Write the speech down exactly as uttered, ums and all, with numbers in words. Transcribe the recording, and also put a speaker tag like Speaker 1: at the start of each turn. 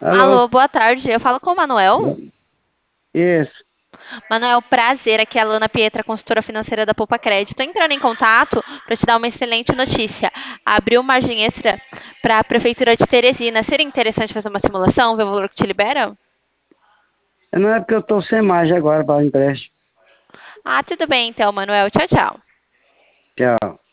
Speaker 1: Alô,
Speaker 2: Alô, boa tarde. Eu falo com o Manuel.
Speaker 1: isso.
Speaker 2: Manuel, prazer. Aqui é a Lana Pietra, consultora financeira da Poupa Crédito. Estou entrando em contato para te dar uma excelente notícia. Abriu margem extra para a Prefeitura de Teresina. Seria interessante fazer uma simulação, ver o valor que te libera?
Speaker 1: Não é porque eu tô sem margem agora para o empréstimo.
Speaker 2: Ah, tudo bem então, Manuel. Tchau, tchau.
Speaker 1: Tchau.